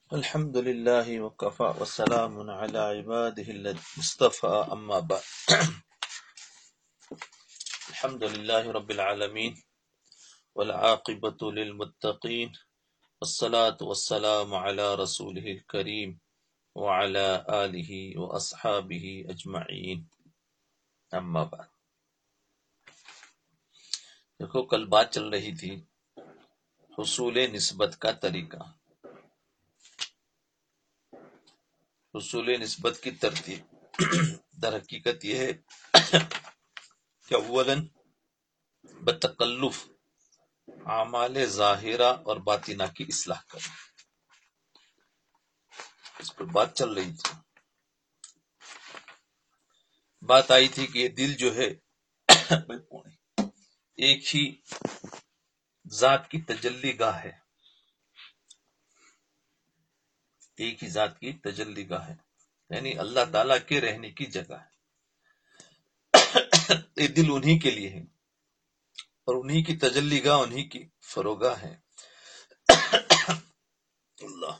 الحمد لله وكفى وسلام على عباده المصطفى أما بعد. الحمد لله رب العالمين والعاقبة للمتقين والصلاة والسلام على رسوله الكريم وعلى آله وأصحابه أجمعين أما بعد. دیکھو کل بات چل رہی تھی حصول نسبت کا طریقہ، حصول نسبت کی ترتیب. در حقیقت یہ ہے کہ اولاً بتکلف اعمال ظاہرہ اور باطنہ کی اصلاح کریں. اس پر بات چل رہی تھی. بات آئی تھی کہ یہ دل جو ہے ایک ہی ذات کی تجلی گاہ ہے، ایک ہی ذات کی تجلی گاہ ہے، یعنی اللہ تعالیٰ کے رہنے کی جگہ ہے. یہ دل انہی کے لیے ہے اور انہی کی تجلی گاہ، انہی کی فروگاہ ہے. اللہ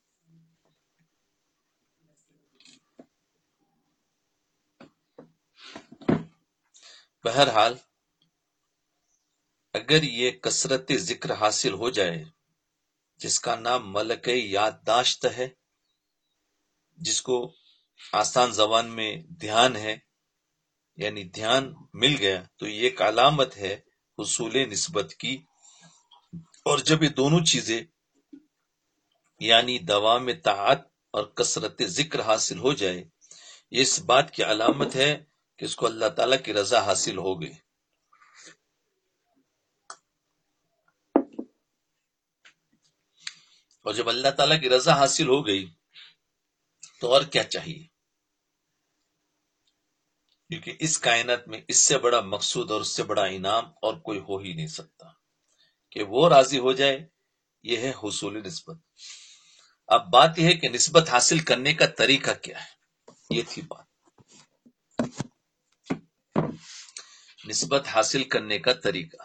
بہرحال اگر یہ کثرت ذکر حاصل ہو جائے، جس کا نام ملک یادداشت ہے، جس کو آسان زبان میں دھیان ہے، یعنی دھیان مل گیا، تو یہ ایک علامت ہے حصول نسبت کی. اور جب یہ دونوں چیزیں یعنی دوام طاعت اور کثرت ذکر حاصل ہو جائے، یہ اس بات کی علامت ہے کہ اس کو اللہ تعالیٰ کی رضا حاصل ہو گئی. اور جب اللہ تعالیٰ کی رضا حاصل ہو گئی تو اور کیا چاہیے؟ کیونکہ اس کائنات میں اس سے بڑا مقصود اور اس سے بڑا انعام اور کوئی ہو ہی نہیں سکتا کہ وہ راضی ہو جائے. یہ ہے حصول نسبت. اب بات یہ ہے کہ نسبت حاصل کرنے کا طریقہ کیا ہے. یہ تھی بات، نسبت حاصل کرنے کا طریقہ.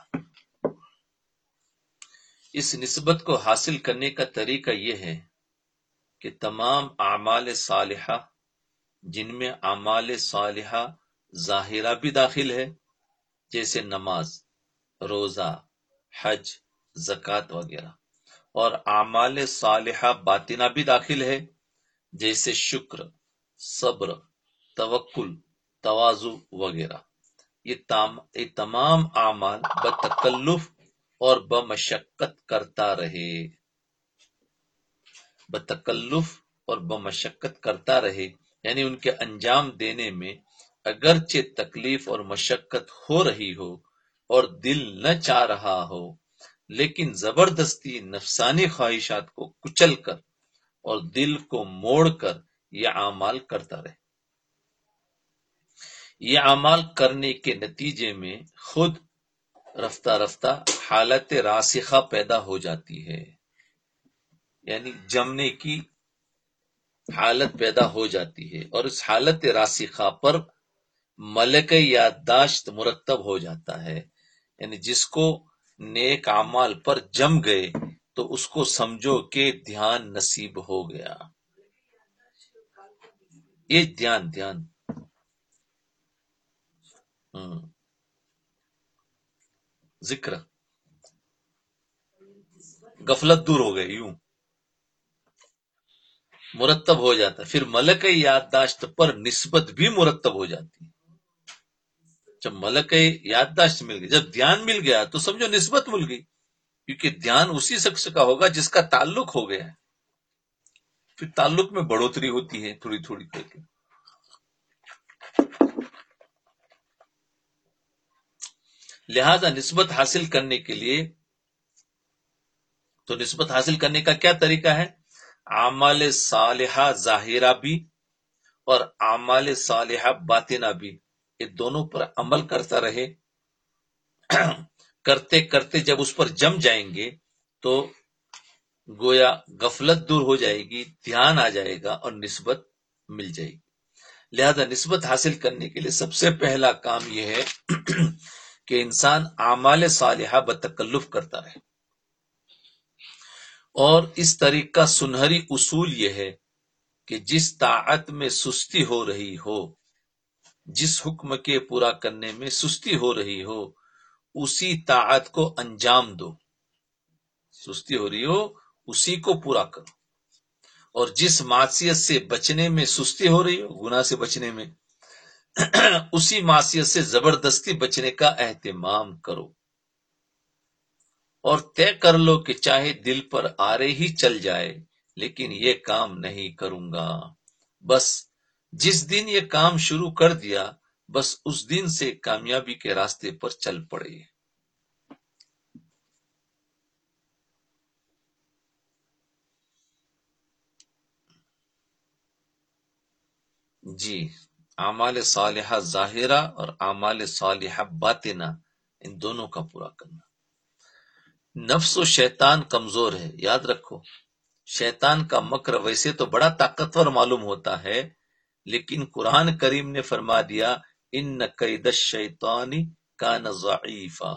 اس نسبت کو حاصل کرنے کا طریقہ یہ ہے کہ تمام اعمال صالحہ، جن میں اعمال صالحہ ظاہرہ بھی داخل ہے جیسے نماز، روزہ، حج، زکوٰۃ وغیرہ، اور اعمال صالحہ باطنہ بھی داخل ہے جیسے شکر، صبر، توکل، تواضع وغیرہ. یہ تمام اعمال بتکلف اور بمشقت کرتا رہے، بتکلف اور بمشقت کرتا رہے، یعنی ان کے انجام دینے میں اگرچہ تکلیف اور مشقت ہو رہی ہو اور دل نہ چاہ رہا ہو، لیکن زبردستی نفسانی خواہشات کو کچل کر اور دل کو موڑ کر یہ اعمال کرتا رہے. یہ اعمال کرنے کے نتیجے میں خود رفتہ رفتہ حالت راسخہ پیدا ہو جاتی ہے، یعنی جمنے کی حالت پیدا ہو جاتی ہے، اور اس حالت راسخہ پر ملک یادداشت مرتب ہو جاتا ہے. یعنی جس کو نیک اعمال پر جم گئے تو اس کو سمجھو کہ دھیان نصیب ہو گیا. یہ دھیان ذکر، غفلت دور ہو گئے، یوں مرتب ہو جاتا ہے. پھر ملک یادداشت پر نسبت بھی مرتب ہو جاتی ہے. جب ملک یادداشت مل گئی، جب دھیان مل گیا تو سمجھو نسبت مل گئی، کیونکہ دھیان اسی شخص کا ہوگا جس کا تعلق ہو گیا ہے. پھر تعلق میں بڑھوتری ہوتی ہے تھوڑی تھوڑی کر کے. لہذا نسبت حاصل کرنے کے لیے تو نسبت حاصل کرنے کا کیا طریقہ ہے؟ اعمال صالحہ ظاہرہ بھی اور اعمال صالحہ باطنہ بھی، یہ دونوں پر عمل کرتا رہے. کرتے کرتے جب اس پر جم جائیں گے تو گویا غفلت دور ہو جائے گی، دھیان آ جائے گا اور نسبت مل جائے گی. لہذا نسبت حاصل کرنے کے لیے سب سے پہلا کام یہ ہے کہ انسان اعمال صالحہ بتکلف کرتا رہے. اور اس طریقہ کا سنہری اصول یہ ہے کہ جس طاعت میں سستی ہو رہی ہو، جس حکم کے پورا کرنے میں سستی ہو رہی ہو، اسی طاعت کو انجام دو۔ سستی ہو رہی ہو اسی کو پورا کرو، اور جس معصیت سے بچنے میں سستی ہو رہی ہو، گناہ سے بچنے میں، اسی معصیت سے زبردستی بچنے کا اہتمام کرو، اور طے کر لو کہ چاہے دل پر آرے ہی چل جائے لیکن یہ کام نہیں کروں گا۔ بس جس دن یہ کام شروع کر دیا، بس اس دن سے کامیابی کے راستے پر چل پڑے۔ جی، اعمال صالحہ ظاہرہ اور اعمال صالحہ باطنہ، ان دونوں کا پورا کرنا۔ نفس و شیطان کمزور ہے، یاد رکھو۔ شیطان کا مکر ویسے تو بڑا طاقتور معلوم ہوتا ہے، لیکن قرآن کریم نے فرما دیا ان کید الشیطان کان ضعیفا۔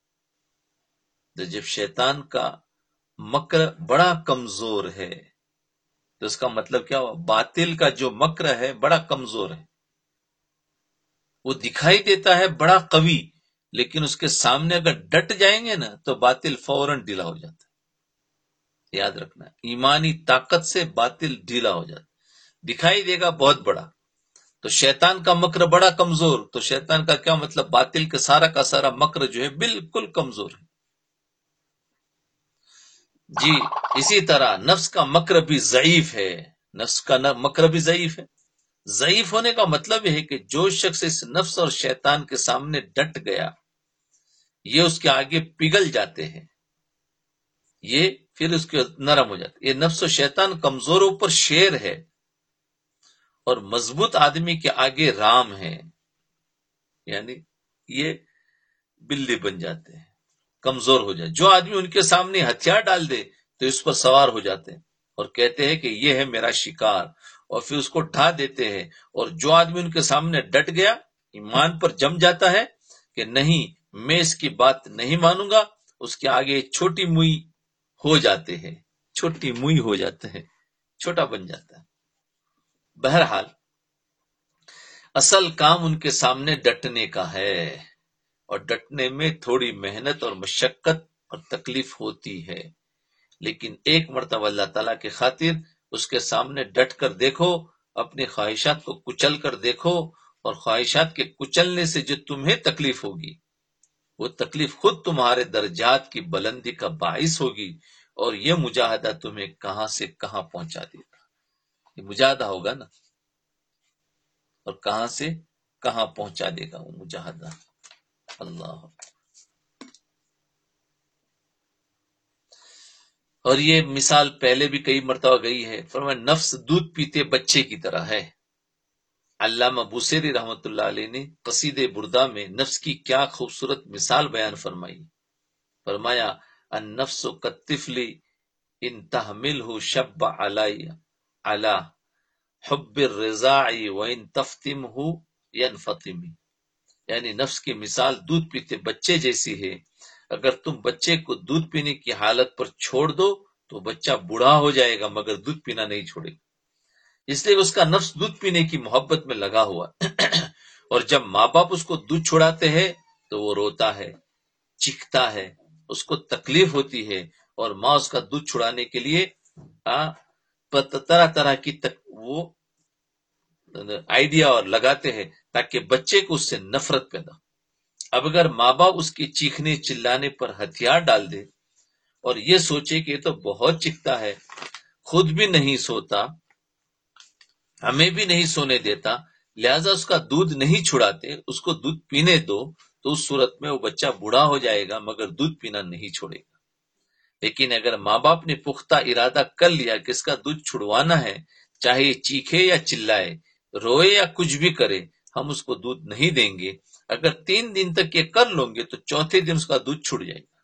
جب شیطان کا مکر بڑا کمزور ہے تو اس کا مطلب کیا ہوا؟ باطل کا جو مکر ہے بڑا کمزور ہے، وہ دکھائی دیتا ہے بڑا قوی، لیکن اس کے سامنے اگر ڈٹ جائیں گے نا تو باطل فوراً ڈھیلا ہو جاتا ہے۔ یاد رکھنا، ایمانی طاقت سے باطل ڈھیلا ہو جاتا ہے، دکھائی دے گا بہت بڑا۔ تو شیطان کا مکر بڑا کمزور، تو شیطان کا کیا مطلب؟ باطل کا سارا مکر جو ہے بالکل کمزور ہے۔ جی، اسی طرح نفس کا مکر بھی ضعیف ہے، نفس کا مکر بھی ضعیف ہے۔ ضعیف ہونے کا مطلب یہ ہے کہ جو شخص اس نفس اور شیطان کے سامنے ڈٹ گیا، یہ اس کے آگے پگھل جاتے ہیں، یہ پھر اس کے نرم ہو جاتے۔ یہ نفس و شیطان کمزوروں پر شیر ہے، اور مضبوط آدمی کے آگے رام ہے، یعنی یہ بلی بن جاتے ہیں، کمزور ہو جائے۔ جو آدمی ان کے سامنے ہتھیار ڈال دے تو اس پر سوار ہو جاتے ہیں اور کہتے ہیں کہ یہ ہے میرا شکار، اور پھر اس کو ڈھا دیتے ہیں۔ اور جو آدمی ان کے سامنے ڈٹ گیا، ایمان پر جم جاتا ہے کہ نہیں میں اس کی بات نہیں مانوں گا، اس کے آگے چھوٹی موئی ہو جاتے ہیں، چھوٹی موئی ہو جاتے ہیں، چھوٹا بن جاتا ہے۔ بہرحال اصل کام ان کے سامنے ڈٹنے کا ہے، اور ڈٹنے میں تھوڑی محنت اور مشقت اور تکلیف ہوتی ہے، لیکن ایک مرتبہ اللہ تعالیٰ کی خاطر اس کے سامنے ڈٹ کر دیکھو، اپنی خواہشات کو کچل کر دیکھو، اور خواہشات کے کچلنے سے جو تمہیں تکلیف ہوگی، وہ تکلیف خود تمہارے درجات کی بلندی کا باعث ہوگی، اور یہ مجاہدہ تمہیں کہاں سے کہاں پہنچا دے گا۔ یہ مجاہدہ ہوگا نا، اور کہاں سے کہاں پہنچا دے گا وہ مجاہدہ۔ اللہ، اور یہ مثال پہلے بھی کئی مرتبہ گئی ہے، فرمایا نفس دودھ پیتے بچے کی طرح ہے۔ علامہ بوصیری رحمۃ اللہ علیہ نے قصیدہ بردہ میں نفس کی کیا خوبصورت مثال بیان فرمائی۔ فرمایا النفس کالطفل ان تحملہ شب علی حب الرضاع وان تفتمہ ینفطم، یعنی نفس کی مثال دودھ پیتے بچے جیسی ہے۔ اگر تم بچے کو دودھ پینے کی حالت پر چھوڑ دو تو بچہ بوڑھا ہو جائے گا مگر دودھ پینا نہیں چھوڑے گا، اس لیے اس کا نفس دودھ پینے کی محبت میں لگا ہوا اور جب ماں باپ اس کو دودھ چھڑاتے ہیں تو وہ روتا ہے، چیختا ہے، اس کو تکلیف ہوتی ہے، اور ماں اس کا دودھ چھڑانے کے لیے طرح طرح کی وہ آئیڈیا اور لگاتے ہیں تاکہ بچے کو اس سے نفرت پیدا ہو۔ اب اگر ماں باپ اس کی چیخنے چلانے پر ہتھیار ڈال دے اور یہ سوچے کہ یہ تو بہت چیختا ہے، خود بھی نہیں سوتا، ہمیں بھی نہیں سونے دیتا، لہذا اس کا دودھ نہیں چھڑاتے، اس کو دودھ پینے دو، تو اس صورت میں وہ بچہ بوڑھا ہو جائے گا مگر دودھ پینا نہیں چھوڑے گا۔ لیکن اگر ماں باپ نے پختہ ارادہ کر لیا کہ اس کا دودھ چھڑوانا ہے، چاہے یہ چیخے یا چلائے، روئے یا کچھ بھی کرے، ہم اس کو دودھ نہیں دیں گے، اگر 3 دن تک یہ کر لوں گے تو چوتھے دن اس کا دودھ چھڑ جائے گا۔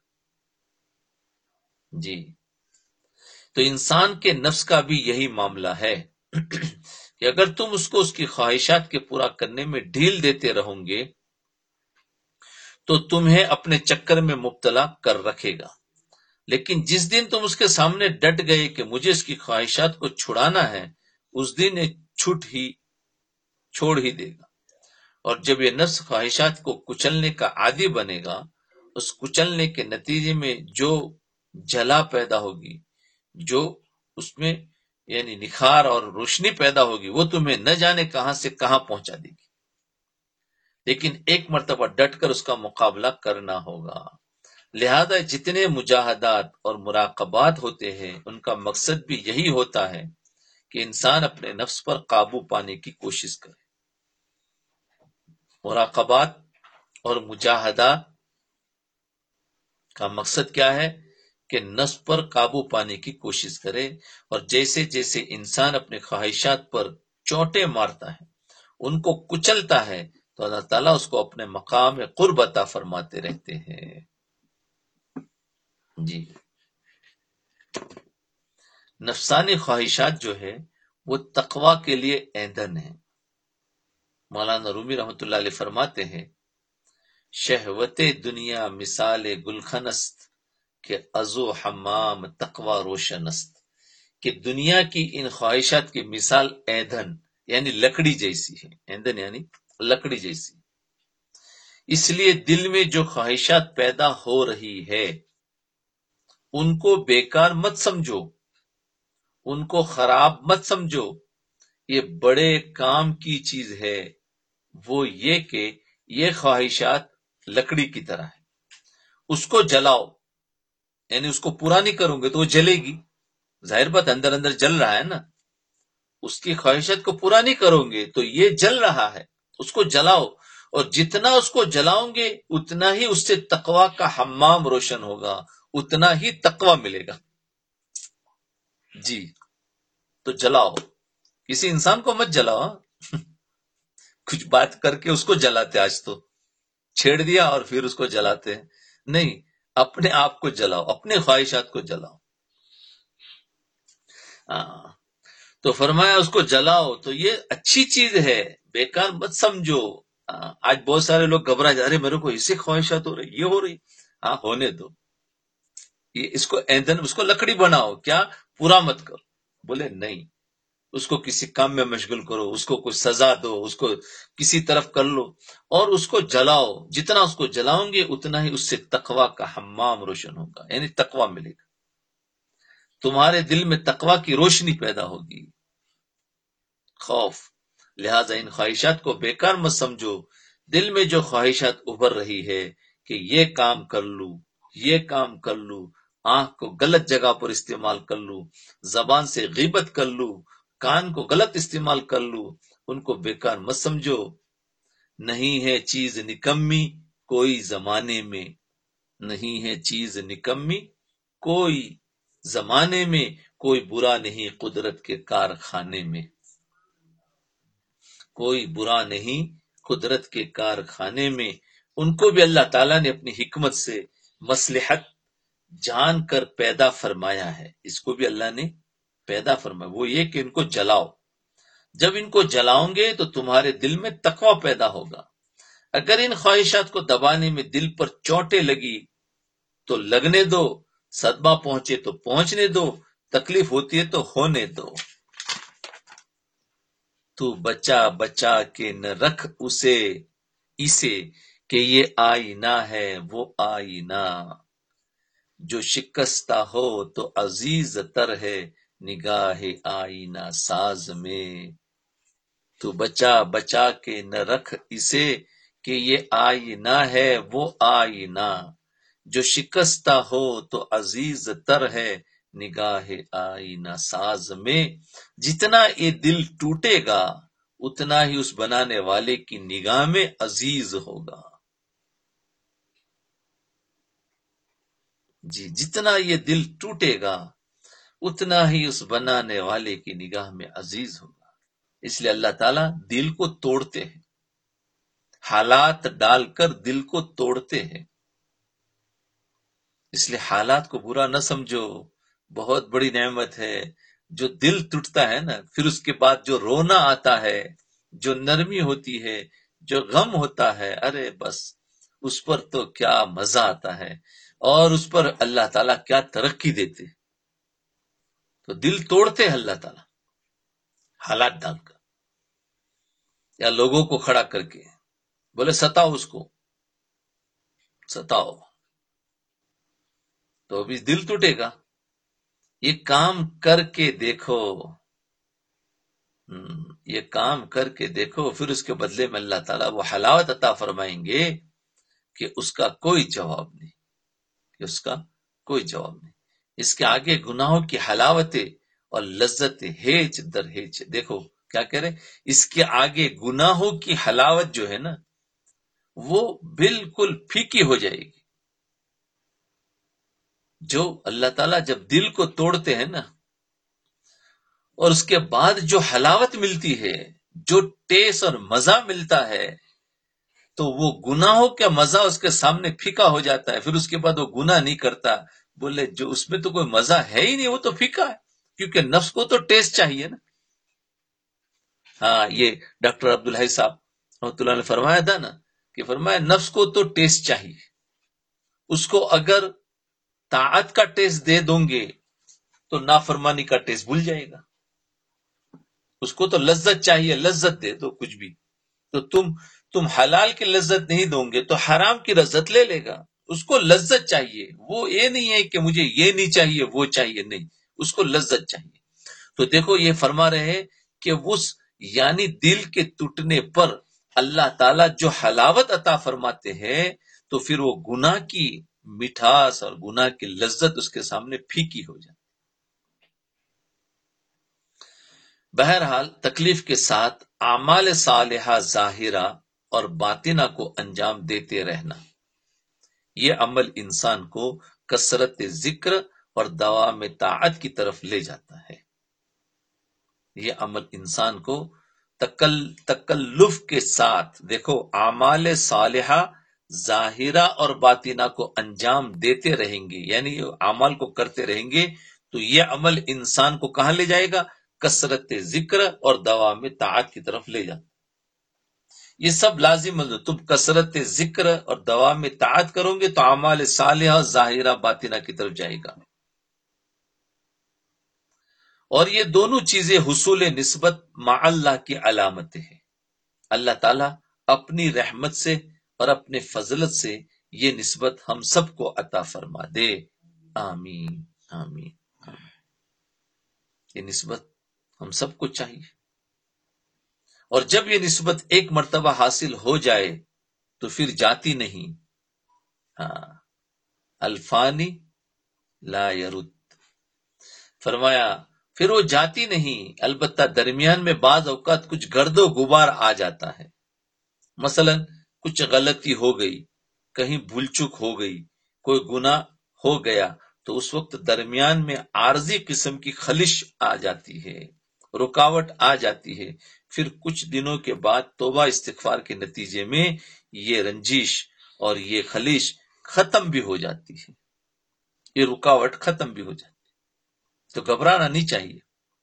جی، تو انسان کے نفس کا بھی یہی معاملہ ہے کہ اگر تم اس کو اس کی خواہشات کے پورا کرنے میں ڈھیل دیتے رہو گے تو تمہیں اپنے چکر میں مبتلا کر رکھے گا، لیکن جس دن تم اس کے سامنے ڈٹ گئے کہ مجھے اس کی خواہشات کو چھڑانا ہے، اس دن یہ چھوڑ ہی دے گا۔ اور جب یہ نفس خواہشات کو کچلنے کا عادی بنے گا، اس کچلنے کے نتیجے میں جو جلا پیدا ہوگی، جو اس میں یعنی نکھار اور روشنی پیدا ہوگی، وہ تمہیں نہ جانے کہاں سے کہاں پہنچا دے گی، لیکن ایک مرتبہ ڈٹ کر اس کا مقابلہ کرنا ہوگا۔ لہذا جتنے مجاہدات اور مراقبات ہوتے ہیں، ان کا مقصد بھی یہی ہوتا ہے کہ انسان اپنے نفس پر قابو پانے کی کوشش کرے۔ مراقبات اور مجاہدات کا مقصد کیا ہے؟ کہ نفس پر قابو پانے کی کوشش کرے، اور جیسے جیسے انسان اپنے خواہشات پر چوٹیں مارتا ہے، ان کو کچلتا ہے، تو اللہ تعالیٰ اس کو اپنے مقام قرب عطا فرماتے رہتے ہیں۔ جی، نفسانی خواہشات جو ہے وہ تقوی کے لیے ایندھن ہے۔ مولانا رومی رحمۃ اللہ علیہ فرماتے ہیں، شہوت دنیا مثال گلخن است کہ ازو حمام تقوی روشن است، کہ دنیا کی ان خواہشات کی مثال ایندھن یعنی لکڑی جیسی ہے۔ ایندھن یعنی لکڑی جیسی۔ اس لیے دل میں جو خواہشات پیدا ہو رہی ہے ان کو بیکار مت سمجھو، ان کو خراب مت سمجھو، یہ بڑے کام کی چیز ہے۔ وہ یہ کہ یہ خواہشات لکڑی کی طرح ہے، اس کو جلاؤ، یعنی اس کو پورا نہیں کروں گے تو وہ جلے گی، ظاہر بات اندر اندر جل رہا ہے نا، اس کی خواہشات کو پورا نہیں کرو گے تو یہ جل رہا ہے، اس کو جلاؤ، اور جتنا اس کو جلاؤں گے اتنا ہی اس سے تقوی کا حمام روشن ہوگا، اتنا ہی تقوی ملے گا۔ جی، تو جلاؤ، کسی انسان کو مت جلاؤ، کچھ بات کر کے اس کو جلاتے، آج تو چھیڑ دیا اور پھر اس کو جلاتے ہیں، نہیں، اپنے آپ کو جلاؤ، اپنے خواہشات کو جلاؤ۔ تو فرمایا اس کو جلاؤ، تو یہ اچھی چیز ہے، بیکار مت سمجھو۔ آج بہت سارے لوگ گھبرا جا رہے، میرے کو اسی خواہشات ہو رہی، یہ ہو رہی، ہاں ہونے دو، یہ اس کو ایندھن، اس کو لکڑی بناؤ، کیا پورا مت کرو؟ بولے نہیں، اس کو کسی کام میں مشغول کرو، اس کو کچھ سزا دو، اس کو کسی طرف کر لو اور اس کو جلاؤ، جتنا اس کو جلاؤں گے اتنا ہی اس سے تقوی کا حمام روشن ہوگا، یعنی تقوی ملے گا، تمہارے دل میں تقوی کی روشنی پیدا ہوگی، خوف۔ لہذا ان خواہشات کو بیکار مت سمجھو، دل میں جو خواہشات ابھر رہی ہے کہ یہ کام کر لوں، یہ کام کر لوں، آنکھ کو غلط جگہ پر استعمال کر لوں، زبان سے غیبت کر لوں، کان کو غلط استعمال کر لوں، ان کو بیکار مت سمجھو۔ نہیں ہے چیز نکمی کوئی زمانے میں، نہیں ہے چیز نکمی کوئی زمانے میں، کوئی برا نہیں قدرت کے کارخانے میں، کوئی برا نہیں قدرت کے کارخانے میں۔ ان کو بھی اللہ تعالیٰ نے اپنی حکمت سے مصلحت جان کر پیدا فرمایا ہے، اس کو بھی اللہ نے پیدا فرمایا، وہ یہ کہ ان کو جلاؤ، جب ان کو جلاؤں گے تو تمہارے دل میں تقوی پیدا ہوگا۔ اگر ان خواہشات کو دبانے میں دل پر چوٹیں لگی تو لگنے دو، صدمہ پہنچے تو پہنچنے دو، تکلیف ہوتی ہے تو ہونے دو۔ تو بچا بچا کے نہ رکھ اسے کہ یہ آئینہ ہے وہ آئینہ، جو شکستہ ہو تو عزیز تر ہے نگاہ آئینہ ساز میں۔ تو بچا بچا کے نہ رکھ اسے کہ یہ آئینہ ہے وہ آئینہ، جو شکستہ ہو تو عزیز تر ہے نگاہ آئینہ ساز میں۔ جتنا یہ دل ٹوٹے گا اتنا ہی اس بنانے والے کی نگاہ میں عزیز ہوگا۔ جی، جتنا یہ دل ٹوٹے گا اتنا ہی اس بنانے والے کی نگاہ میں عزیز ہوگا۔ اس لیے اللہ تعالیٰ دل کو توڑتے ہیں، حالات ڈال کر دل کو توڑتے ہیں، اس لیے حالات کو برا نہ سمجھو، بہت بڑی نعمت ہے۔ جو دل ٹوٹتا ہے نا، پھر اس کے بعد جو رونا آتا ہے، جو نرمی ہوتی ہے، جو غم ہوتا ہے، ارے بس اس پر تو کیا مزہ آتا ہے۔ اور اس پر اللہ تعالیٰ کیا ترقی دیتے. تو دل توڑتے ہیں اللہ تعالیٰ حالات ڈال کر یا لوگوں کو کھڑا کر کے، بولے ستاؤ اس کو، ستاؤ، تو ابھی دل ٹوٹے گا. یہ کام کر کے دیکھو، یہ کام کر کے دیکھو، پھر اس کے بدلے میں اللہ تعالیٰ وہ حلاوت عطا فرمائیں گے کہ اس کا کوئی جواب نہیں، کہ اس کا کوئی جواب نہیں. اس کے آگے گناہوں کی حلاوتیں اور لذت ہیچ در ہیچ. دیکھو کیا کہہ رہے، اس کے آگے گناہوں کی حلاوت جو ہے نا وہ بالکل پھیکی ہو جائے گی. جو اللہ تعالیٰ جب دل کو توڑتے ہیں نا، اور اس کے بعد جو حلاوت ملتی ہے، جو ٹیسٹ اور مزہ ملتا ہے، تو وہ گناہوں کا مزہ اس کے سامنے پھیکا ہو جاتا ہے. پھر اس کے بعد وہ گناہ نہیں کرتا. بولے جو اس میں تو کوئی مزہ ہے ہی نہیں، وہ تو پھیکا ہے، کیونکہ نفس کو تو ٹیسٹ چاہیے نا. ہاں، یہ ڈاکٹر عبدالحی صاحب رحمۃ اللہ نے فرمایا تھا نا، کہ فرمایا نفس کو تو ٹیسٹ چاہیے. اس کو اگر طاعت کا ٹیسٹ دے دوں گے تو نافرمانی کا ٹیسٹ بھول جائے گا. اس کو تو لذت چاہیے، لذت دے دو کچھ بھی. تو تم حلال کی لذت نہیں دو گے تو حرام کی لذت لے لے گا. اس کو لذت چاہیے، وہ یہ نہیں ہے کہ مجھے یہ نہیں چاہیے وہ چاہیے، نہیں، اس کو لذت چاہیے. تو دیکھو یہ فرما رہے ہیں کہ اس یعنی دل کے ٹوٹنے پر اللہ تعالیٰ جو حلاوت عطا فرماتے ہیں، تو پھر وہ گناہ کی مٹھاس اور گناہ کی لذت اس کے سامنے پھیکی ہو جائے. بہرحال تکلیف کے ساتھ اعمال صالحہ ظاہرہ اور باطنہ کو انجام دیتے رہنا، یہ عمل انسان کو کثرت ذکر اور دوام طاعت کی طرف لے جاتا ہے. یہ عمل انسان کو تکلف کے ساتھ، دیکھو اعمال صالحہ ظاہرہ اور باطنہ کو انجام دیتے رہیں گے، یعنی اعمال کو کرتے رہیں گے، تو یہ عمل انسان کو کہاں لے جائے گا؟ کثرت ذکر اور دوام طاعت کی طرف لے جاتا. یہ سب لازم ہے. تم کثرت ذکر اور دوام طاعت کرو گے تو اعمال صالحہ ظاہرہ باطنہ کی طرف جائے گا. اور یہ دونوں چیزیں حصول نسبت مع اللہ کی علامتیں ہیں. اللہ تعالیٰ اپنی رحمت سے اور اپنے فضلت سے یہ نسبت ہم سب کو عطا فرما دے. آمین آمین. یہ نسبت ہم سب کو چاہیے، اور جب یہ نسبت ایک مرتبہ حاصل ہو جائے تو پھر جاتی نہیں. ہاں، الفانی لا يرد. فرمایا پھر وہ جاتی نہیں، البتہ درمیان میں بعض اوقات کچھ گرد و غبار آ جاتا ہے. مثلا کچھ غلطی ہو گئی، کہیں بھول چک ہو گئی، کوئی گناہ ہو گیا، تو اس وقت درمیان میں عارضی قسم کی خلش آ جاتی ہے، رکاوٹ آ جاتی ہے. پھر کچھ دنوں کے بعد توبہ استغفار کے نتیجے میں یہ رنجش اور یہ خلش ختم بھی ہو جاتی ہے، یہ رکاوٹ ختم بھی ہو جاتی ہے. تو گھبرانا نہیں چاہیے.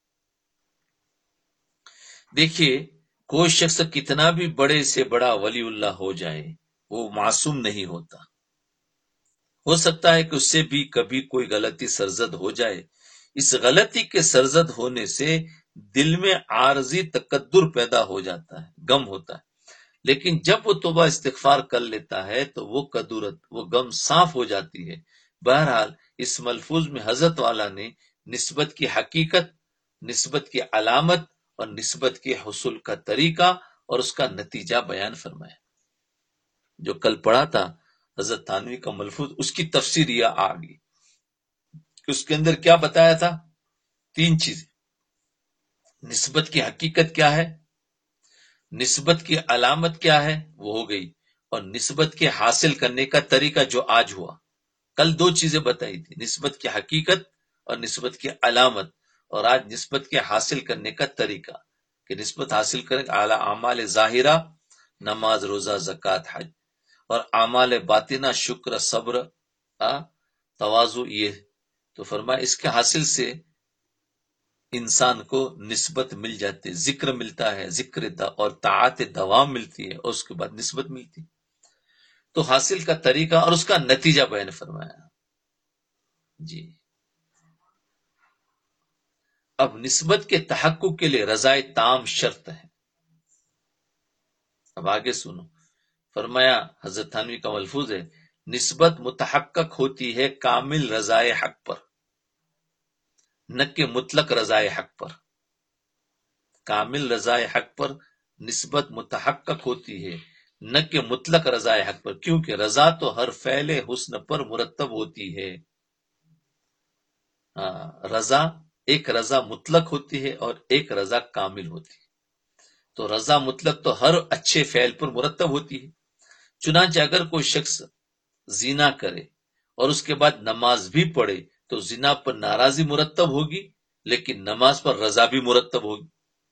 دیکھیے کوئی شخص کتنا بھی بڑے سے بڑا ولی اللہ ہو جائے، وہ معصوم نہیں ہوتا. ہو سکتا ہے کہ اس سے بھی کبھی کوئی غلطی سرزد ہو جائے. اس غلطی کے سرزد ہونے سے دل میں عارضی تقدر پیدا ہو جاتا ہے، غم ہوتا ہے. لیکن جب وہ توبہ استغفار کر لیتا ہے تو وہ قدرت، وہ غم صاف ہو جاتی ہے. بہرحال اس ملفوظ میں حضرت والا نے نسبت کی حقیقت، نسبت کی علامت اور نسبت کے حصول کا طریقہ اور اس کا نتیجہ بیان فرمایا. جو کل پڑھا تھا حضرت تھانوی کا ملفوظ، اس کی تفسیر یہ آ گئی. اس کے اندر کیا بتایا تھا؟ 3 چیزیں. نسبت کی حقیقت کیا ہے، نسبت کی علامت کیا ہے، وہ ہو گئی، اور نسبت کے حاصل کرنے کا طریقہ جو آج ہوا. کل 2 چیزیں بتائی تھی، نسبت کی حقیقت اور نسبت کی علامت، اور آج نسبت کے حاصل کرنے کا طریقہ، کہ نسبت حاصل کریں اعلی اعمال ظاہرہ، نماز روزہ زکوٰۃ حج، اور اعمال باطنہ شکر صبر تواضع. یہ تو فرمایا اس کے حاصل سے انسان کو نسبت مل جاتی، ذکر ملتا ہے، ذکر اور طاعت دوام ملتی ہے، اور اس کے بعد نسبت ملتی. تو حاصل کا طریقہ اور اس کا نتیجہ بیان فرمایا. جی اب نسبت کے تحقق کے لیے رضائے تام شرط ہے. اب آگے سنو، فرمایا حضرت تھانوی کا ملفوظ ہے، نسبت متحقق ہوتی ہے کامل رضائے حق پر، نہ کہ مطلق رضائے حق پر. کامل رضائے حق پر نسبت متحقق ہوتی ہے، نہ کہ مطلق رضائے حق پر، کیونکہ رضا تو ہر فعل حسن پر مرتب ہوتی ہے. رضا ایک رضا مطلق ہوتی ہے اور ایک رضا کامل ہوتی ہے. تو رضا مطلق تو ہر اچھے فعل پر مرتب ہوتی ہے. چنانچہ اگر کوئی شخص زنا کرے اور اس کے بعد نماز بھی پڑھے تو زنا پر ناراضی مرتب ہوگی، لیکن نماز پر رضا بھی مرتب ہوگی.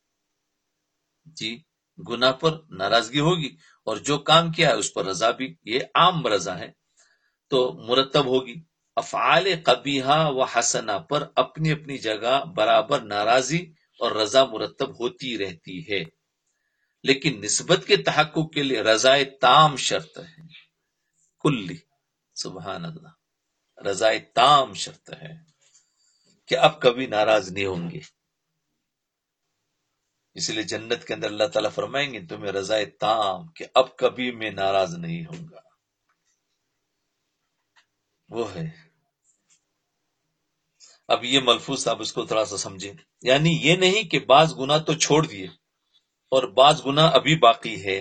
جی گناہ پر ناراضگی ہوگی اور جو کام کیا ہے اس پر رضا بھی، یہ عام رضا ہے تو مرتب ہوگی. افعال قبیحہ و حسنہ پر اپنی اپنی جگہ برابر ناراضی اور رضا مرتب ہوتی رہتی ہے، لیکن نسبت کے تحقق کے لیے رضائے تام شرط ہے. کلی سبحان اللہ، رضائے تام شرط ہے کہ اب کبھی ناراض نہیں ہوں گے. اس لیے جنت کے اندر اللہ تعالیٰ فرمائیں گے تمہیں رضائے تام کہ اب کبھی میں ناراض نہیں ہوں گا. وہ ہے. اب یہ ملفوظ آپ اس کو تھوڑا سا سمجھیں، یعنی یہ نہیں کہ بعض گناہ تو چھوڑ دیے اور بعض گناہ ابھی باقی ہے.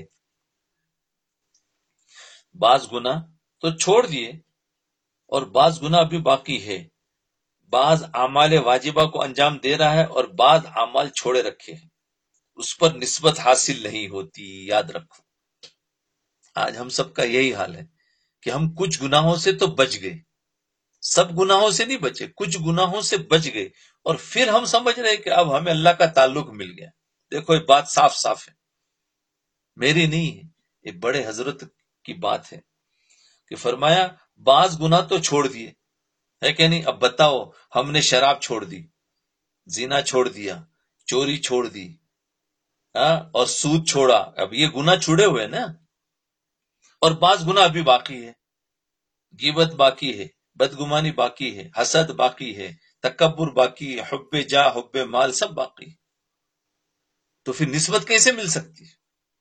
بعض گناہ تو چھوڑ دیے اور بعض گناہ ابھی باقی ہے. بعض اعمال واجبہ کو انجام دے رہا ہے اور بعض اعمال چھوڑے رکھے ہیں، اس پر نسبت حاصل نہیں ہوتی. یاد رکھو آج ہم سب کا یہی حال ہے کہ ہم کچھ گناہوں سے تو بچ گئے، سب گناہوں سے نہیں بچے، کچھ گناہوں سے بچ گئے، اور پھر ہم سمجھ رہے کہ اب ہمیں اللہ کا تعلق مل گیا. دیکھو یہ بات صاف صاف ہے، میری نہیں ہے، یہ بڑے حضرت کی بات ہے کہ فرمایا بعض گناہ تو چھوڑ دیے ہے کہ نہیں. اب بتاؤ ہم نے شراب چھوڑ دی، زنا چھوڑ دیا، چوری چھوڑ دی اور سود چھوڑا، اب یہ گناہ چھوڑے ہوئے نا. اور بعض گناہ ابھی باقی ہے، غیبت باقی ہے، بدگمانی باقی ہے، حسد باقی ہے، تکبر باقی ہے، حب جا حب مال سب باقی ہے. تو پھر نسبت کیسے مل سکتی ہے؟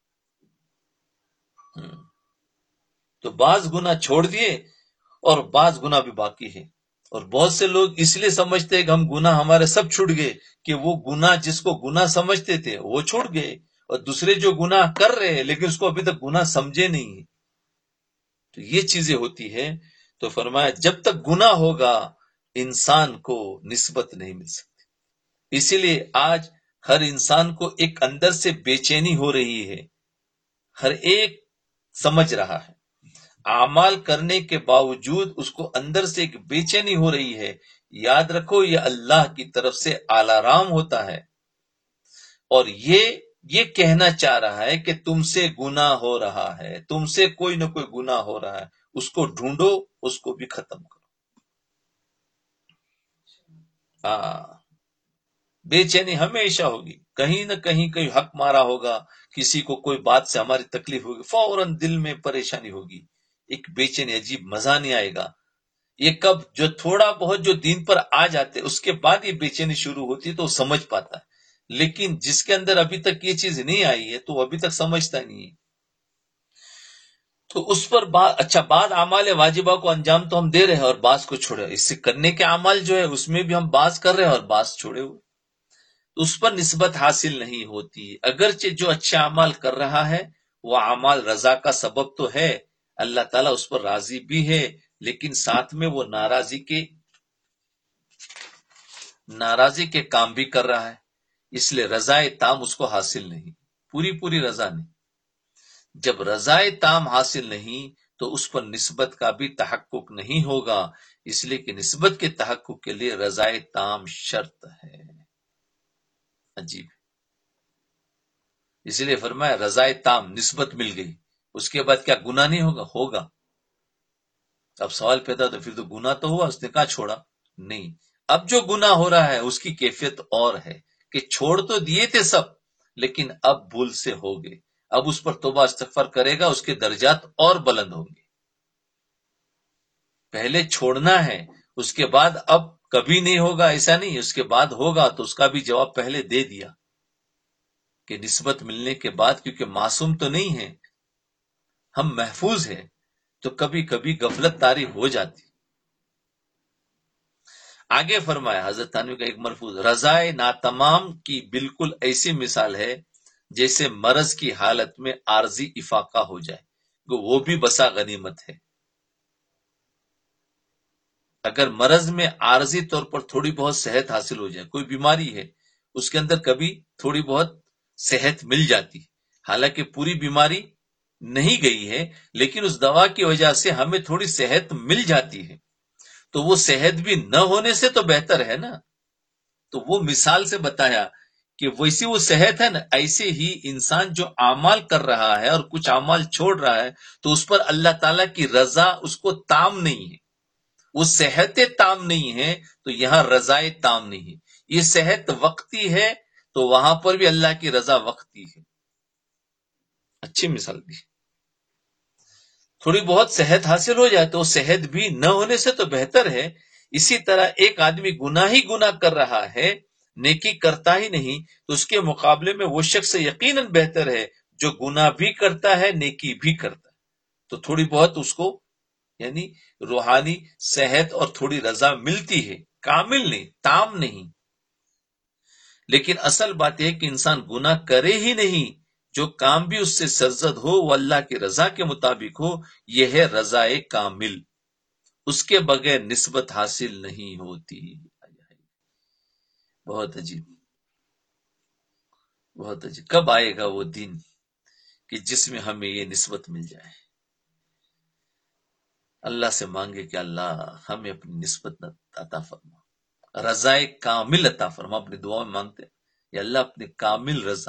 تو بعض گناہ چھوڑ دیے اور بعض گناہ بھی باقی ہے. اور بہت سے لوگ اس لیے سمجھتے ہیں کہ ہم گناہ ہمارے سب چھوٹ گئے، کہ وہ گناہ جس کو گناہ سمجھتے تھے وہ چھوٹ گئے، اور دوسرے جو گناہ کر رہے ہیں لیکن اس کو ابھی تک گناہ سمجھے نہیں ہیں. تو یہ چیزیں ہوتی ہے. تو فرمایا جب تک گناہ ہوگا انسان کو نسبت نہیں مل سکتی. اسی لیے آج ہر انسان کو ایک اندر سے بے چینی ہو رہی ہے، ہر ایک سمجھ رہا ہے، اعمال کرنے کے باوجود اس کو اندر سے ایک بے چینی ہو رہی ہے. یاد رکھو یہ اللہ کی طرف سے الارم ہوتا ہے، اور یہ کہنا چاہ رہا ہے کہ تم سے گناہ ہو رہا ہے، تم سے کوئی نہ کوئی گناہ ہو رہا ہے، اس کو ڈھونڈو، اس کو بھی ختم کرو. بے چینی ہمیشہ ہوگی، کہیں نہ کہیں کوئی حق مارا ہوگا، کسی کو کوئی بات سے ہماری تکلیف ہوگی، فوراً دل میں پریشانی ہوگی، ایک بے چینی، عجیب مزہ نہیں آئے گا. یہ کب جو تھوڑا بہت جو دین پر آ جاتے اس کے بعد یہ بے چینی شروع ہوتی ہے تو وہ سمجھ پاتا ہے، لیکن جس کے اندر ابھی تک یہ چیز نہیں آئی ہے تو وہ ابھی تک سمجھتا نہیں ہے. تو اس پر اچھا بعض اعمال واجبہ کو انجام تو ہم دے رہے ہیں اور بعض کو چھوڑے، اس سے کرنے کے اعمال جو ہے اس میں بھی ہم بعض کر رہے ہیں اور بعض چھوڑے ہوئے، اس پر نسبت حاصل نہیں ہوتی. اگرچہ جو اچھے اعمال کر رہا ہے وہ اعمال رضا کا سبب تو ہے، اللہ تعالیٰ اس پر راضی بھی ہے، لیکن ساتھ میں وہ ناراضی کے کام بھی کر رہا ہے، اس لیے رضائے تام اس کو حاصل نہیں، پوری رضا نہیں. جب رضائے تام حاصل نہیں تو اس پر نسبت کا بھی تحقق نہیں ہوگا، اس لیے کہ نسبت کے تحقق کے لیے رضائے تام شرط ہے. عجیب. اس لیے فرمایا رضائے تام، نسبت مل گئی، اس کے بعد کیا گناہ نہیں ہوگا. اب سوال پیدا تو پھر تو گناہ تو ہوا، اس نے کہا چھوڑا نہیں. اب جو گناہ ہو رہا ہے اس کی کیفیت اور ہے کہ چھوڑ تو دیے تھے سب لیکن اب بھول سے ہو گئے، اب اس پر توبہ استغفار کرے گا، اس کے درجات اور بلند ہوں گے. پہلے چھوڑنا ہے اس کے بعد اب کبھی نہیں ہوگا ایسا نہیں، اس کے بعد ہوگا تو اس کا بھی جواب پہلے دے دیا کہ نسبت ملنے کے بعد، کیونکہ معصوم تو نہیں ہے، ہم محفوظ ہیں، تو کبھی کبھی غفلت طاری ہو جاتی۔ آگے فرمایا حضرت تھانوی کا ایک ملفوظ، رضائے ناتمام کی بالکل ایسی مثال ہے جیسے مرض کی حالت میں عارضی افاقہ ہو جائے، وہ بھی بسا غنیمت ہے۔ اگر مرض میں عارضی طور پر تھوڑی بہت صحت حاصل ہو جائے، کوئی بیماری ہے اس کے اندر کبھی تھوڑی بہت صحت مل جاتی، حالانکہ پوری بیماری نہیں گئی ہے، لیکن اس دوا کی وجہ سے ہمیں تھوڑی صحت مل جاتی ہے، تو وہ صحت بھی نہ ہونے سے تو بہتر ہے نا۔ تو وہ مثال سے بتایا کہ ویسی وہ صحت ہے نا، ایسے ہی انسان جو اعمال کر رہا ہے اور کچھ اعمال چھوڑ رہا ہے تو اس پر اللہ تعالیٰ کی رضا اس کو تام نہیں ہے، وہ صحت تام نہیں ہے، تو یہاں رضائے تام نہیں ہے۔ یہ صحت وقتی ہے تو وہاں پر بھی اللہ کی رضا وقتی ہے۔ اچھی مثال دی۔ تھوڑی بہت صحت حاصل ہو جائے تو صحت بھی نہ ہونے سے تو بہتر ہے۔ اسی طرح ایک آدمی گناہ ہی گناہ کر رہا ہے، نیکی کرتا ہی نہیں، تو اس کے مقابلے میں وہ شخص یقیناً بہتر ہے جو گناہ بھی کرتا ہے، نیکی بھی کرتا ہے۔ تو تھوڑی بہت اس کو یعنی روحانی صحت اور تھوڑی رضا ملتی ہے، کامل نہیں، تام نہیں۔ لیکن اصل بات یہ کہ انسان گناہ کرے ہی نہیں، جو کام بھی اس سے سرزد ہو وہ اللہ کی رضا کے مطابق ہو، یہ ہے رضائے کامل، اس کے بغیر نسبت حاصل نہیں ہوتی۔ بہت عجیب، بہت عجیب۔ کب آئے گا وہ دن کہ جس میں ہمیں یہ نسبت مل جائے؟ اللہ سے مانگے کہ اللہ ہمیں اپنی نسبت عطا فرما، رضائے کامل عطا فرما۔ اپنی دعا میں مانگتے ہیں یا اللہ اپنی کامل رضا،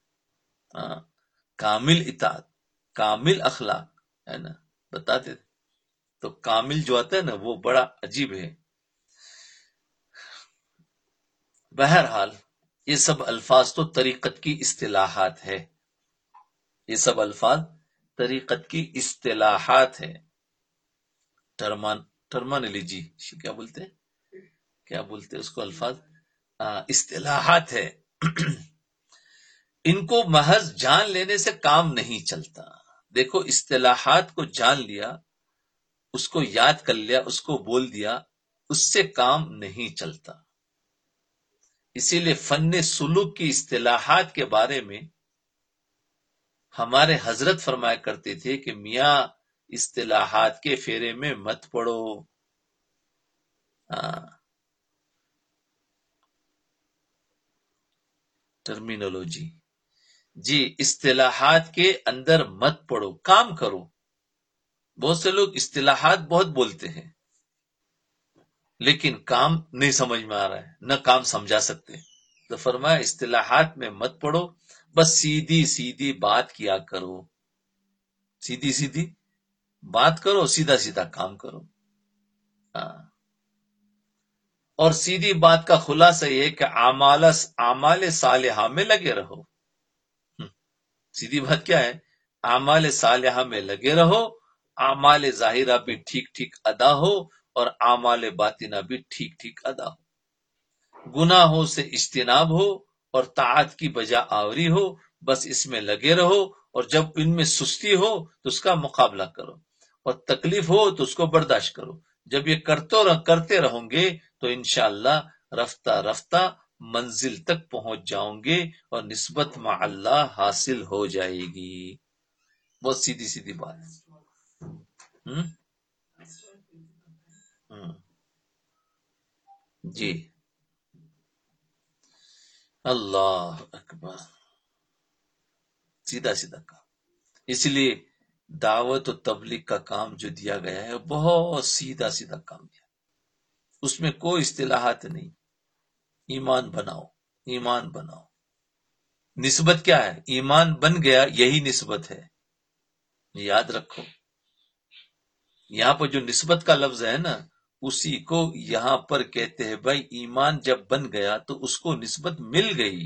کامل اطاعت، کامل اخلاق، ہے نا، بتاتے تھے۔ تو کامل جو آتا ہے نا وہ بڑا عجیب ہے۔ بہرحال یہ سب الفاظ تو طریقت کی اصطلاحات ہے، یہ سب الفاظ طریقت کی اصطلاحات ہے۔ ٹرمانولوجی کیا بولتے ہیں، کیا بولتے ہیں اس کو، الفاظ اصطلاحات ہے۔ ان کو محض جان لینے سے کام نہیں چلتا۔ دیکھو اصطلاحات کو جان لیا، اس کو یاد کر لیا، اس کو بول دیا، اس سے کام نہیں چلتا۔ اسی لیے فن سلوک کی اصطلاحات کے بارے میں ہمارے حضرت فرمایا کرتے تھے کہ میاں اصطلاحات کے پھیرے میں مت پڑو۔ ٹرمینولوجی، جی، اصطلاحات کے اندر مت پڑو، کام کرو۔ بہت سے لوگ اصطلاحات بہت بولتے ہیں لیکن کام نہیں سمجھ میں آ رہا ہے، نہ کام سمجھا سکتے۔ تو فرمایا اصطلاحات میں مت پڑو، بس سیدھی سیدھی بات کیا کرو، سیدھی سیدھی بات کرو، سیدھا سیدھا کام کرو۔ اور سیدھی بات کا خلاصہ یہ کہ اعمال صالحہ میں لگے رہو۔ سیدھی بات کیا ہے؟ اعمال صالحہ میں لگے رہو، اعمال ظاہرہ بھی ٹھیک ٹھیک ادا ہو اور اعمال باطنہ بھی ٹھیک ٹھیک ادا ہو، گناہوں سے اجتناب ہو اور طاعت کی بجا آوری ہو، بس اس میں لگے رہو، اور جب ان میں سستی ہو تو اس کا مقابلہ کرو، اور تکلیف ہو تو اس کو برداشت کرو۔ جب یہ کرتے رہوں گے تو انشاءاللہ رفتہ رفتہ منزل تک پہنچ جاؤں گے اور نسبت مع اللہ حاصل ہو جائے گی۔ بہت سیدھی سیدھی بات ہے۔ جی، اللہ اکبر، سیدھا سیدھا کام۔ اس لیے دعوت و تبلیغ کا کام جو دیا گیا ہے بہت سیدھا سیدھا کام دیا، اس میں کوئی اصطلاحات نہیں۔ ایمان بناؤ، ایمان بناؤ۔ نسبت کیا ہے؟ ایمان بن گیا، یہی نسبت ہے، یاد رکھو۔ یہاں پر جو نسبت کا لفظ ہے نا، اسی کو یہاں پر کہتے ہیں بھائی ایمان جب بن گیا تو اس کو نسبت مل گئی۔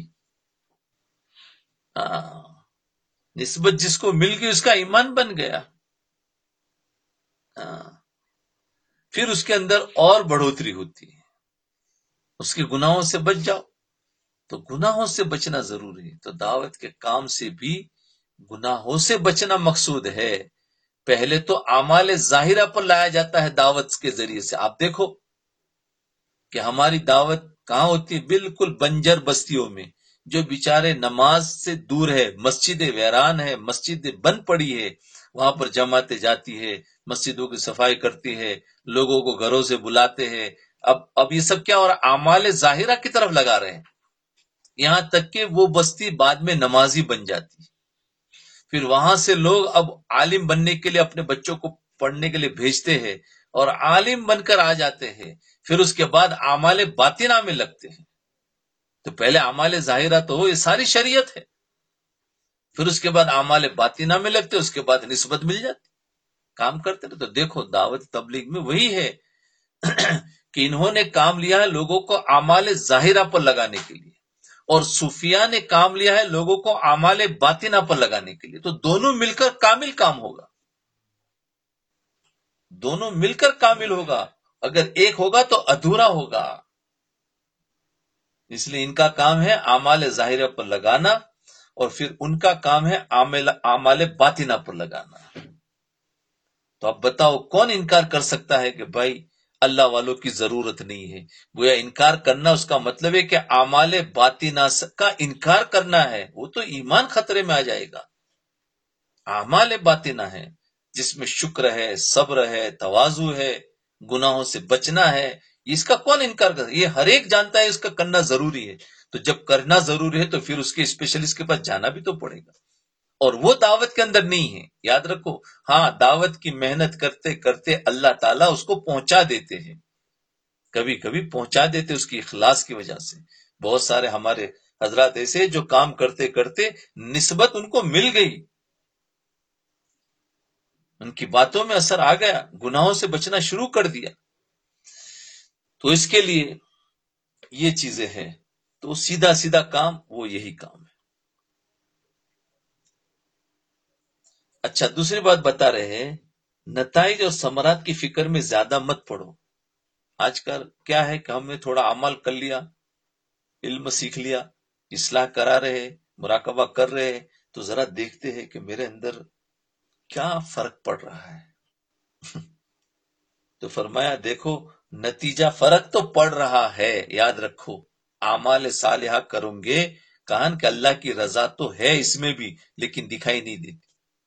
نسبت جس کو مل گئی اس کا ایمان بن گیا۔ پھر اس کے اندر اور بڑھوتری ہوتی ہے، اس کے گناہوں سے بچ جاؤ. تو گناہوں سے بچنا ضروری ہے. تو دعوت کے کام سے بھی گناہوں سے بچنا مقصود ہے. پہلے تو اعمال ظاہرہ پر لایا جاتا ہے دعوت کے ذریعے سے. آپ دیکھو کہ ہماری دعوت کہاں ہوتی ہے؟ بالکل بنجر بستیوں میں، جو بیچارے نماز سے دور ہے، مسجد ویران ہے، مسجد بند پڑی ہے، وہاں پر جماعتیں جاتی ہے، مسجدوں کی صفائی کرتی ہے، لوگوں کو گھروں سے بلاتے ہیں. اب یہ سب کیا، اور اعمال ظاہرہ کی طرف لگا رہے ہیں. یہاں تک کہ وہ بستی بعد میں نمازی بن جاتی. پھر وہاں سے لوگ اب عالم بننے کے لیے اپنے بچوں کو پڑھنے کے لیے بھیجتے ہیں، اور عالم بن کر آ جاتے ہیں. پھر اس کے بعد اعمال باطنہ میں لگتے ہیں. تو پہلے اعمال ظاہرہ تو یہ ساری شریعت ہے، پھر اس کے بعد اعمال باطنہ میں لگتے، اس کے بعد نسبت مل جاتی، کام کرتے رہے. تو دیکھو دعوت تبلیغ میں وہی ہے کہ انہوں نے کام لیا ہے لوگوں کو اعمال ظاہرہ پر لگانے کے لیے، اور صوفیاء نے کام لیا ہے لوگوں کو اعمال باطنہ پر لگانے کے لیے. تو دونوں مل کر کامل کام ہوگا، دونوں مل کر کامل ہوگا. اگر ایک ہوگا تو ادھورا ہوگا. اس لیے ان کا کام ہے اعمال ظاہرہ پر لگانا، اور پھر ان کا کام ہے اعمال باطنہ پر لگانا. تو اب بتاؤ کون انکار کر سکتا ہے کہ بھائی اللہ والوں کی ضرورت نہیں ہے؟ گویا انکار کرنا اس کا مطلب ہے کہ اعمال باطنہ کا انکار کرنا ہے، وہ تو ایمان خطرے میں آ جائے گا. اعمال باطنہ ہے جس میں شکر ہے، صبر ہے، تواضع ہے، گناہوں سے بچنا ہے، اس کا کون انکار کرتا ہے؟ یہ ہر ایک جانتا ہے اس کا کرنا ضروری ہے. تو جب کرنا ضروری ہے تو پھر اس کے اسپیشلسٹ کے پاس جانا بھی تو پڑے گا، اور وہ دعوت کے اندر نہیں ہے. یاد رکھو، ہاں دعوت کی محنت کرتے کرتے اللہ تعالیٰ اس کو پہنچا دیتے ہیں، کبھی کبھی پہنچا دیتے اس کی اخلاص کی وجہ سے. بہت سارے ہمارے حضرات ایسے جو کام کرتے کرتے نسبت ان کو مل گئی، ان کی باتوں میں اثر آ گیا، گناہوں سے بچنا شروع کر دیا. تو اس کے لیے یہ چیزیں ہیں. تو سیدھا سیدھا کام وہ یہی کام ہے. اچھا، دوسری بات بتا رہے ہیں، نتائج اور ثمرات کی فکر میں زیادہ مت پڑو. آج کل کیا ہے کہ ہم نے تھوڑا عمل کر لیا، علم سیکھ لیا، اصلاح کرا رہے، مراقبہ کر رہے، تو ذرا دیکھتے ہیں کہ میرے اندر کیا فرق پڑ رہا ہے. تو فرمایا دیکھو نتیجہ فرق تو پڑ رہا ہے. یاد رکھو اعمال صالحہ کروں گے، کہاں کہ اللہ کی رضا تو ہے اس میں بھی، لیکن دکھائی نہیں دیتی.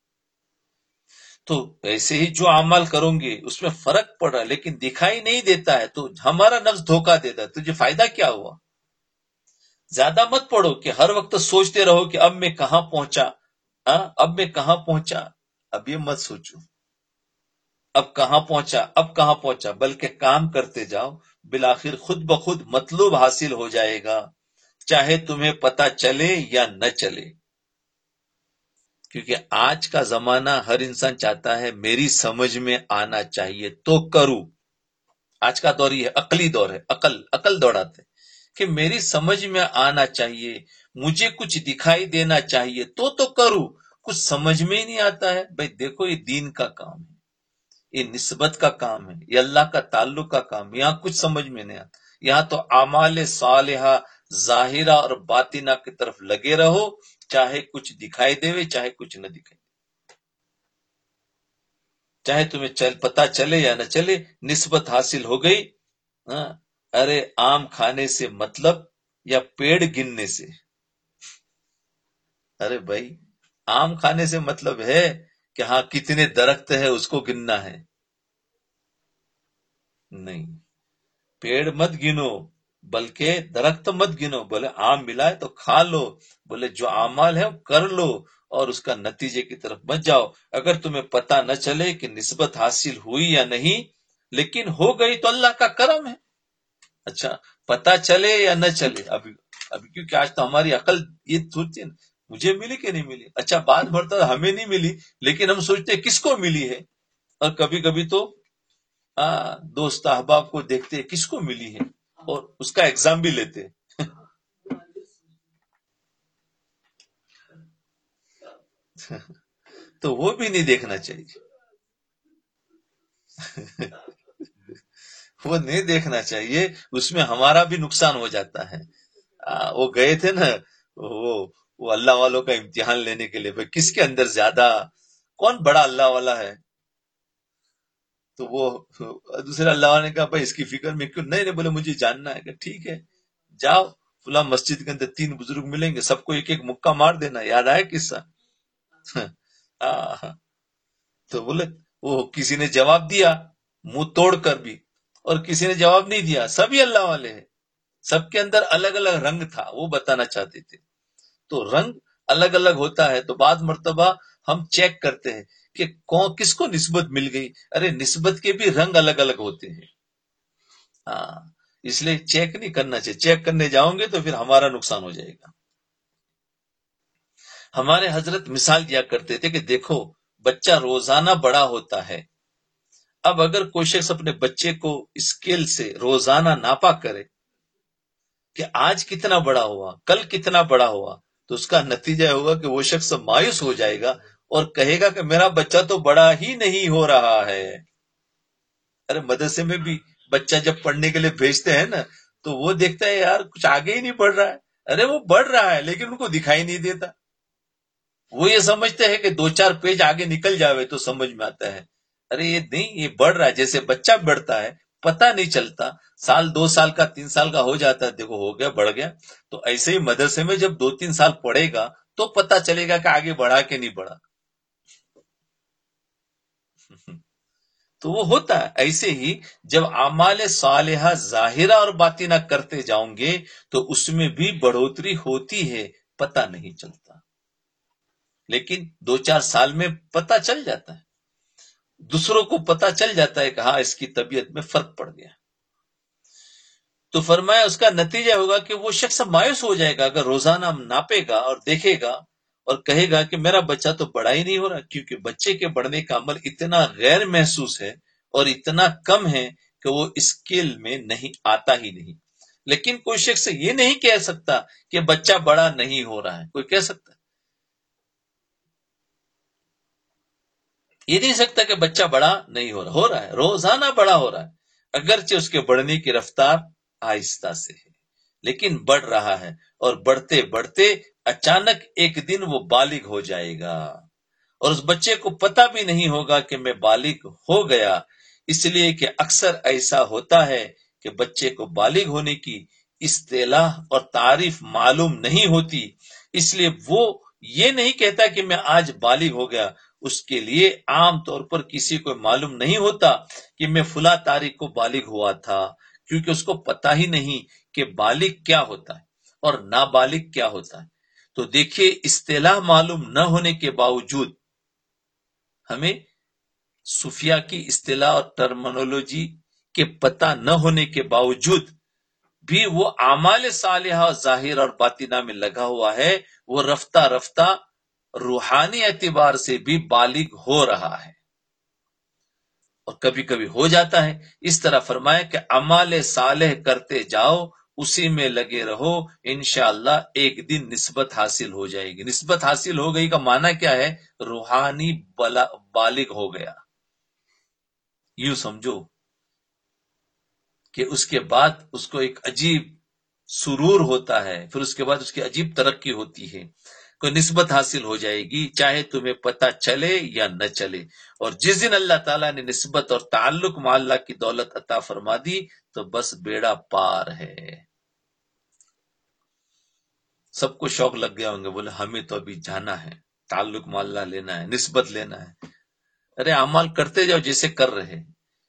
تو ایسے ہی جو عمل کروں گے اس میں فرق پڑ رہا ہے لیکن دکھائی نہیں دیتا ہے، تو ہمارا نفس دھوکہ دیتا ہے. تجھے فائدہ کیا ہوا؟ زیادہ مت پڑھو کہ ہر وقت سوچتے رہو کہ اب میں کہاں پہنچا، اب میں کہاں پہنچا. اب یہ مت سوچو اب کہاں پہنچا، اب کہاں پہنچا، بلکہ کام کرتے جاؤ، بالآخر خود بخود مطلوب حاصل ہو جائے گا، چاہے تمہیں پتہ چلے یا نہ چلے. کیونکہ آج کا زمانہ ہر انسان چاہتا ہے میری سمجھ میں آنا چاہیے تو کروں. آج کا دور یہ عقلی دور ہے، عقل دوڑاتے کہ میری سمجھ میں آنا چاہیے، مجھے کچھ دکھائی دینا چاہیے تو کروں. کچھ سمجھ میں ہی نہیں آتا ہے. بھائی دیکھو یہ دین کا کام ہے، یہ نسبت کا کام ہے، یہ اللہ کا تعلق کا کام. یہاں کچھ سمجھ میں نہیں آتا. یہاں تو اعمال صالحہ ظاہرہ اور باطنہ کی طرف لگے رہو، چاہے کچھ دکھائی دے چاہے کچھ نہ دکھائی، چاہے تمہیں پتہ چلے یا نہ چلے، نسبت حاصل ہو گئی. ارے آم کھانے سے مطلب یا پیڑ گننے سے؟ ارے بھائی آم کھانے سے مطلب ہے کہ ہاں کتنے درخت ہے اس کو گننا ہے؟ نہیں، پیڑ مت گنو بلکہ درخت مت گنو. بولے آم ملا ہے تو کھا لو، بولے جو اعمال ہے وہ کر لو اور اس کا نتیجے کی طرف مت جاؤ. اگر تمہیں پتہ نہ چلے کہ نسبت حاصل ہوئی یا نہیں، لیکن ہو گئی تو اللہ کا کرم ہے. اچھا پتہ چلے یا نہ چلے، ابھی کیونکہ آج تو ہماری عقل یہ سوچتی ہے مجھے ملی کہ نہیں ملی. اچھا بات بڑھتا ہمیں نہیں ملی، لیکن ہم سوچتے کس کو ملی ہے. اور کبھی کبھی تو دوست احباب کو دیکھتے کس کو ملی ہے اور اس کا ایگزام بھی لیتے. تو وہ بھی نہیں دیکھنا چاہیے. وہ نہیں دیکھنا چاہیے، اس میں ہمارا بھی نقصان ہو جاتا ہے۔ وہ گئے تھے نا، وہ وہ اللہ والوں کا امتحان لینے کے لیے، بھائی کس کے اندر زیادہ، کون بڑا اللہ والا ہے؟ تو وہ دوسرے اللہ والے نے کہا بھائی اس کی فکر میں کیوں نہیں، بولے مجھے جاننا ہے کہ ٹھیک ہے جاؤ فلاں مسجد کے اندر 3 بزرگ ملیں گے، سب کو ایک ایک مکہ مار دینا، یاد آیا قصہ؟ تو بولے وہ کسی نے جواب دیا منہ توڑ کر بھی، اور کسی نے جواب نہیں دیا، سبھی اللہ والے ہیں، سب کے اندر الگ الگ رنگ تھا، وہ بتانا چاہتے تھے۔ تو رنگ الگ الگ ہوتا ہے، تو بعض مرتبہ ہم چیک کرتے ہیں کہ کس کو نسبت مل گئی، ارے نسبت کے بھی رنگ الگ الگ ہوتے ہیں۔ ہاں، اس لیے چیک نہیں کرنا چاہیے، چیک کرنے جاؤں گے تو پھر ہمارا نقصان ہو جائے گا۔ ہمارے حضرت مثال دیا کرتے تھے کہ دیکھو بچہ روزانہ بڑا ہوتا ہے، اب اگر کوئی شخص اپنے بچے کو اسکیل سے روزانہ ناپا کرے کہ آج کتنا بڑا ہوا، کل کتنا بڑا ہوا، تو اس کا نتیجہ ہوگا کہ وہ شخص مایوس ہو جائے گا اور کہے گا کہ میرا بچہ تو بڑا ہی نہیں ہو رہا ہے۔ ارے مدرسے میں بھی بچہ جب پڑھنے کے لیے بھیجتے ہیں نا، تو وہ دیکھتا ہے یار کچھ آگے ہی نہیں بڑھ رہا ہے، ارے وہ بڑھ رہا ہے لیکن ان کو دکھائی نہیں دیتا، وہ یہ سمجھتے ہیں کہ 2-4 پیج آگے نکل جاوے تو سمجھ میں آتا ہے، ارے یہ نہیں، یہ بڑھ رہا ہے، جیسے بچہ بڑھتا ہے پتہ نہیں چلتا، سال 2 سال کا 3 سال کا ہو جاتا ہے، دیکھو ہو گیا بڑھ گیا، تو ایسے ہی مدرسے میں جب 2-3 سال پڑھے گا تو پتہ چلے گا کہ آگے بڑھا کہ نہیں بڑھا۔ تو وہ ہوتا ہے ایسے ہی، جب اعمال صالحہ ظاہرہ اور باطنہ کرتے جاؤں گے تو اس میں بھی بڑھوتری ہوتی ہے، پتہ نہیں چلتا، لیکن 2-4 سال میں پتہ چل جاتا ہے، دوسروں کو پتہ چل جاتا ہے کہ ہاں اس کی طبیعت میں فرق پڑ گیا۔ تو فرمایا اس کا نتیجہ ہوگا کہ وہ شخص مایوس ہو جائے گا اگر روزانہ ناپے گا اور دیکھے گا اور کہے گا کہ میرا بچہ تو بڑا ہی نہیں ہو رہا، کیونکہ بچے کے بڑھنے کا عمل اتنا غیر محسوس ہے اور اتنا کم ہے کہ وہ اسکیل میں نہیں آتا ہی نہیں۔ لیکن کوئی شخص یہ نہیں کہہ سکتا کہ بچہ بڑا نہیں ہو رہا ہے، کوئی کہہ سکتا ہے؟ یہ نہیں سکتا کہ بچہ بڑا نہیں ہو رہا ہے، روزانہ بڑا ہو رہا ہے، اگرچہ اس کے بڑھنے کی رفتار آہستہ سے ہے لیکن بڑھ رہا ہے، اور بڑھتے بڑھتے اچانک ایک دن وہ بالغ ہو جائے گا، اور اس بچے کو پتہ بھی نہیں ہوگا کہ میں بالغ ہو گیا، اس لیے کہ اکثر ایسا ہوتا ہے کہ بچے کو بالغ ہونے کی اصطلاح اور تعریف معلوم نہیں ہوتی، اس لیے وہ یہ نہیں کہتا کہ میں آج بالغ ہو گیا، اس کے لیے عام طور پر کسی کو معلوم نہیں ہوتا کہ میں فلاں تاریخ کو بالغ ہوا تھا، کیونکہ اس کو پتہ ہی نہیں کہ بالغ کیا ہوتا ہے اور نابالغ کیا ہوتا ہے۔ تو دیکھیے اصطلاح معلوم نہ ہونے کے باوجود، ہمیں صوفیہ کی اصطلاح اور ٹرمنولوجی کے پتہ نہ ہونے کے باوجود بھی وہ اعمال صالحہ ظاہر اور باطنہ میں لگا ہوا ہے، وہ رفتہ رفتہ روحانی اعتبار سے بھی بالغ ہو رہا ہے، اور کبھی کبھی ہو جاتا ہے۔ اس طرح فرمایا کہ اعمال صالح کرتے جاؤ، اسی میں لگے رہو، انشاءاللہ ایک دن نسبت حاصل ہو جائے گی۔ نسبت حاصل ہو گئی کا معنی کیا ہے؟ روحانی بالغ ہو گیا، یوں سمجھو کہ اس کے بعد اس کو ایک عجیب سرور ہوتا ہے، پھر اس کے بعد اس کی عجیب ترقی ہوتی ہے، کوئی نسبت حاصل ہو جائے گی، چاہے تمہیں پتہ چلے یا نہ چلے۔ اور جس دن اللہ تعالیٰ نے نسبت اور تعلق مع اللہ کی دولت عطا فرما دی تو بس بیڑا پار ہے۔ سب کو شوق لگ گیا ہوں گے، بولے ہمیں تو ابھی جانا ہے، تعلق مع اللہ لینا ہے، نسبت لینا ہے۔ ارے اعمال کرتے جاؤ جیسے کر رہے،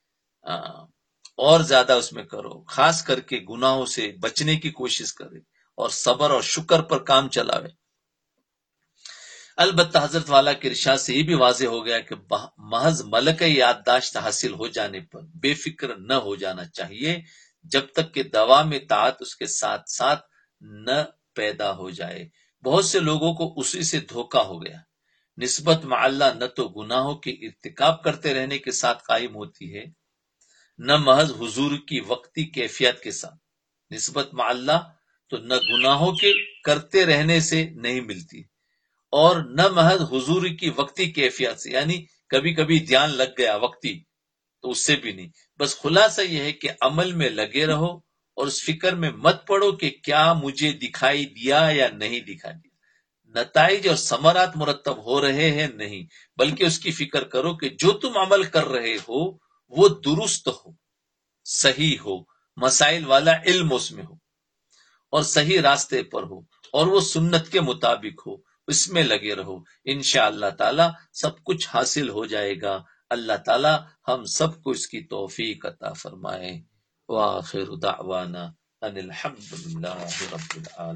اور زیادہ اس میں کرو، خاص کر کے گناہوں سے بچنے کی کوشش کرے اور صبر اور شکر پر کام چلاوے۔ البتہ حضرت والا کے ارشاد سے یہ بھی واضح ہو گیا کہ محض ملکہ یادداشت حاصل ہو جانے پر بے فکر نہ ہو جانا چاہیے، جب تک کہ دوام طاعت اس کے ساتھ ساتھ نہ پیدا ہو جائے۔ بہت سے لوگوں کو اسی سے دھوکہ ہو گیا۔ نسبت مع اللہ نہ تو گناہوں کے ارتکاب کرتے رہنے کے ساتھ قائم ہوتی ہے، نہ محض حضور کی وقتی کیفیت کے ساتھ۔ نسبت مع اللہ تو نہ گناہوں کے کرتے رہنے سے نہیں ملتی، اور نہ محض حضور کی وقتی کیفیت سے، یعنی کبھی کبھی دھیان لگ گیا وقتی، تو اس سے بھی نہیں، بس خلاصہ یہ ہے کہ عمل میں لگے رہو اور اس فکر میں مت پڑو کہ کیا مجھے دکھائی دیا یا نہیں دکھا دیا، نتائج اور ثمرات مرتب ہو رہے ہیں نہیں، بلکہ اس کی فکر کرو کہ جو تم عمل کر رہے ہو وہ درست ہو، صحیح ہو، مسائل والا علم اس میں ہو اور صحیح راستے پر ہو اور وہ سنت کے مطابق ہو، اس میں لگے رہو، انشاءاللہ تعالی سب کچھ حاصل ہو جائے گا۔ اللہ تعالی ہم سب کو اس کی توفیق عطا فرمائے۔ وآخر دعوانا ان الحمد للہ رب العالمین۔